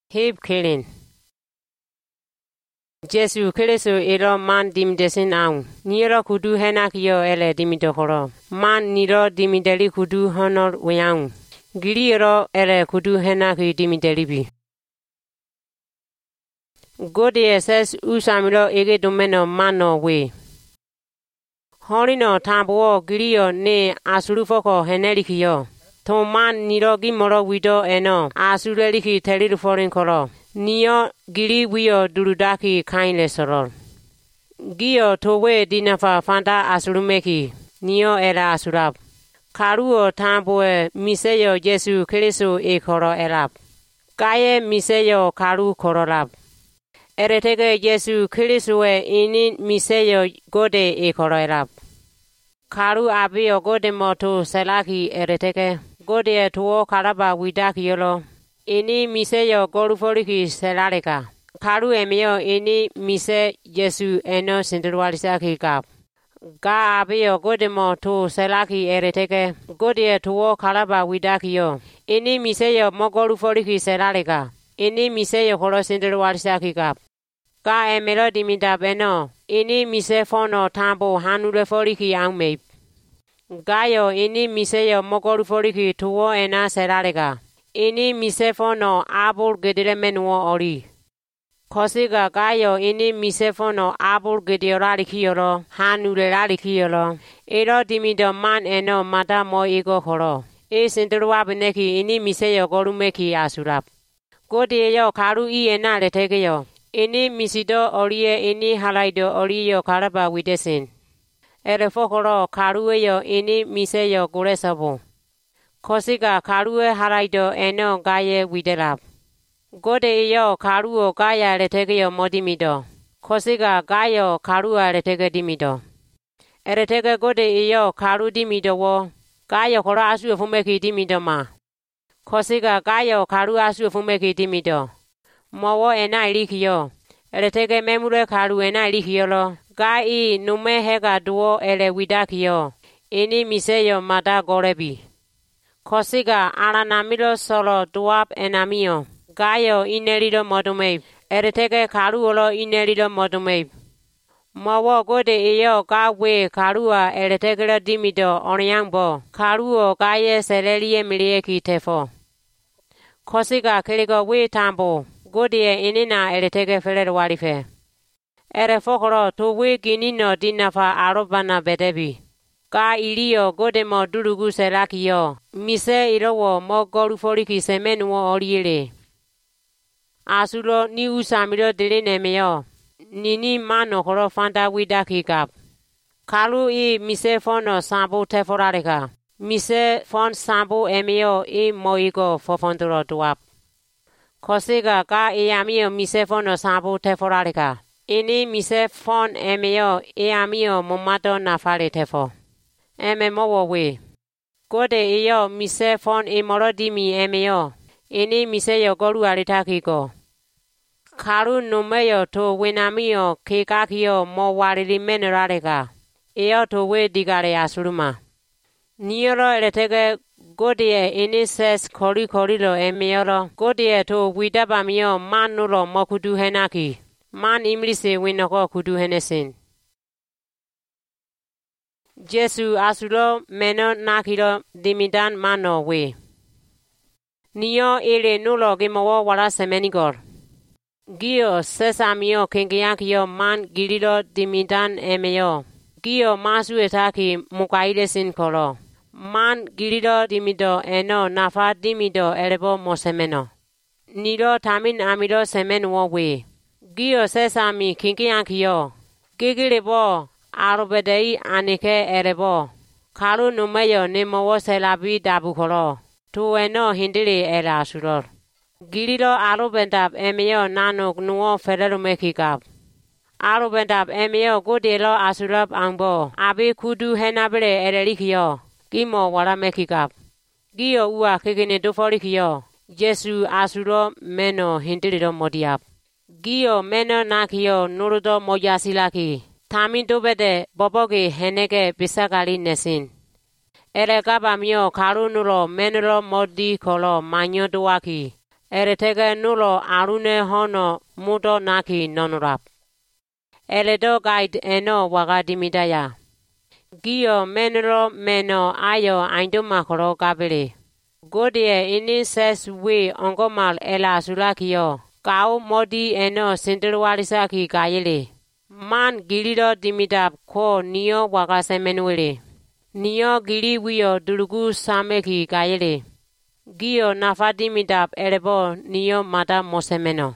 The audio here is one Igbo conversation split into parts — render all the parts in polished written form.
Hip killing. Jesu Christo ero man dimidesin ang. Niro kudu henak yo ele dimidokoro. Man niro dimideli kudu honor weyang. Giri ero ele kudu henak dimidelibi. Gode says usamilo ege domeno mano we. Horino tambo giriyo ne asurufoko henelikiyo. Toman niro gimoro wido eno asureliki teriru foreign koro. Niyo giri wiyo durudaki kainle soror. Giyo towe dinafa fanta asurumeki. Niyo era asurab. Karuo tamboe miseyo Jesu Christo e koro erab. Kaye miseyo karu kororab. Eretege Jesu Christo e ini miseyo gode e koro erab. Karu abio gode moto selaki eretege. Gode e tuo karaba widaki yolo. Ini miseyo goruforiki selareka. Karu emio ini mise Jesu eno sinterwalisaki kap. Ga abio gode moto selaki eretege. Gode e tuo karaba widaki yo. Ini miseyo mogoruforiki selareka. Ini miseyo koro sinterwalisaki kap. Ga emelo dimida beno. Ini mise fono tambo hanule foriki angmeip. Gayo ini miseyo mogoruforiki tuo ena selareka. Ini misefono abul gedire menuo ori. Kosiga gayo ini misefono abul gedirari kiyoro, hanurerari kiyoro. Ero dimido man eno mata mo ego koro. E sinterwa beneki ini miseyo gorumeki asurap. Gode yo karu I ena letege yo. Ini misido orie ini halaido oriyo karaba widesin. Ere fokoro karu yo ini miseyo goresabo. Kosiga karue haraido eno gaye widelab. Gode iyo karuo gaya letege modimido. Kosiga gayo karua letege dimido. Eretege gode iyo karu dimido wo. Gayo koro asu fumeki dimido ma. Kosiga gayo karu asu fumeki dimido. Mowo ena ilikiyo. Eretege memure karu ena ilikiyolo. Gai nume hega duo ele widakiyo. Ini miseyo mata gorebi. Kosiga aranamiro solo duap enamio. Gayo inelido modumeib. Eretege karuolo inelido modumeib. Mawo gode iyo gawe karua eretegera dimido onyangbo. Karuo gaye selelie milieki tefo. Kosiga keligo we tambo. Gode inina eretege felero warife. Ere fokoro to we ginino dinafa arobana bedebi. Ka iliyo gode mo durugu serakiyo. Mise irowo mo goruforiki semenuo oriele. Asulo ni usamiro dele nemeyo. Nini mano koro fanta widaki kap. Kalu I mise fono sambo teforareka. Mise fon sambo emeo I moigo fofondoro duap. Kosiga ka amio mise fono sambo teforareka. Ini mise fon emeo amio momato nafale tefo. Eme mowo we. Gode iyo mise fon morodimi emeo. Ini mise yo goru aritakiko. Karu numeyo to winamio kekakiyo mo warili menerareka. Iyo to we digare asuruma. Nioro eretege gode ini ses kori korilo emeoro. Gode to widabamio manulo mokudu henaki. Man imlise winoko kudu henesin. Jesu asulo meno nakiro dimidan mano we. Niyo ele nulo gimowo wala semenigor. Giyo sesamio kengiakio man gililo dimidan emeo. Giyo masu etaki mukaide sin kolo. Man gililo dimido eno nafa dimido erebo mosemeno. Nilo tamin amilo semenuo we. Giyo sesami kengiakio. Gigilebo. Arobedei anike erebo. Karu numeyo nemowo selabi dabukolo. Tu eno hindili era asuror. Gililo arobendab emeo nano nuo ferelumekikab. Arobendab emeo godelo asurab angbo. Abi kudu henabele erelikiyo. Gimo waramekikab. Giyo ua kikini duforikiyo. Jesu asuro meno hindililo modiab. Giyo meno nakiyo nurudo mojasilaki. Tamin dobede boboge henege bisakali nesin. Ere gaba mio karunulo menulo modi kolo manyo duaki. Eretega nulo arune hono mudo naki nonurap. Eledo guide eno wagadimidaya. Gio menro meno ayo ainduma koro kabele. Godie ini ses we ongomal ela sulakio. Kau modi eno sinterwalisaki kayele. Man gilido dimidap ko nio wagasemenuele. Nio gili wio dulugu sameki kayele. Gio nafadimidap elebo nio mata mosemeno.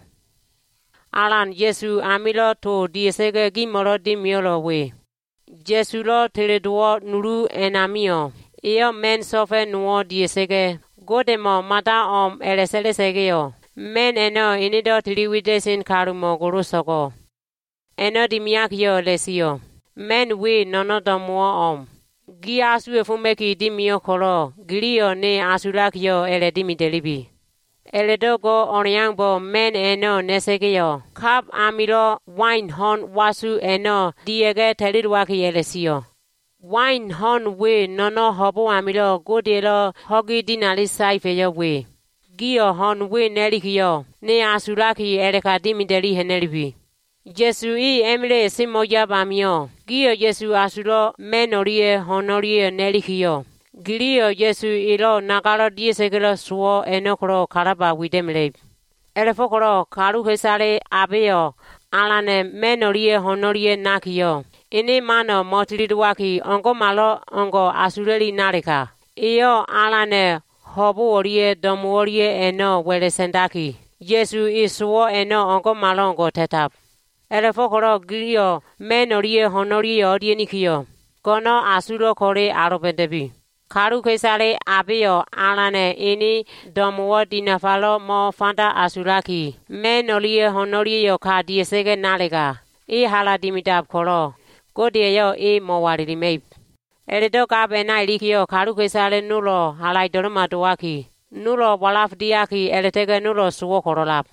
Alan Yesu amilo to diesege gimoro dimiolo we. Jesu lo teleduo nuru enamio. Eo men sofe nuo diesege. Godemo mata eleselesegeo. Men eno inido tiliwidesin karumo gurusoko. Eno dimiakio lesio. Men we nonodomuo Giasu efumeki dimio koro. Gilio ne asulakio ele dimitelibi. Eledogo onyangbo men eno nesegeo. Kap amilo wine hon wasu eno diege telidwaki elesio. Wine hon we nono hobo amilo godelo hogi dinali saifeyo we. Gio hon we nelikio. Ne asulaki eleka dimiteli henelibi. Jesu emile simoya bamio. Gio Jesu asulo menorie honorie nelikio. Gilio Jesu ilo nakalo diesegelo suo enokro karaba widemle. Elefokoro karu hesale abeo alane menorie honorie nakio. Ini mano motilidwaki ongo malo ongo asuleli nareka. Iyo alane hobu orie domu orie eno wele sendaki. Jesu isuo eno ongo malo ongo tetap. Elefokoro gilio menorie honorie orie nikio. Kono asulo kore arobendebi. Karu kesale abeo alane ini domuo dinafalo mo fanta asulaki. Menolie honorie yo ka diesege nalega. Hala dimidab koro. Godie yo mo warilimei. Eledo kabena ilikio karu kesale nulo halai dolomatuaki. Nulo walaf diaki eletege nulo suwo korolap.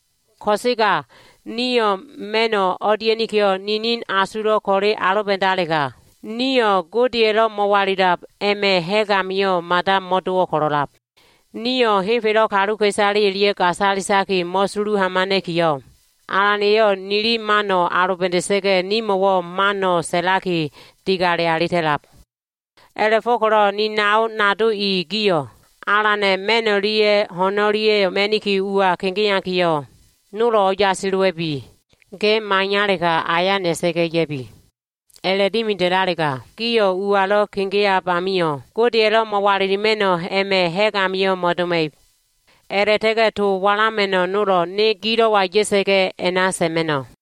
Kosiga nio meno odienikio ninin asulo kore arobendalega. Nio godielo mowaridap eme hegamio mata motuo korolap. Nio hifelo karu kesali ilie kasalisaki mosulu hamanekio. Alaneo nili mano arubendesege nimowo mano selaki tigare alitelap. Elefokoro ni nao nadu I gio. Alane menorie honorie meniki ua kengiankio. Nulo yasiluebi. Ge manyareka aya nesege yebi. Eledimi delarega. Gio ualo kingia bamio. Godielo mawarimeno eme hegamio modume. Eretege tu walameno nulo ni giro wa yesege enasemeno.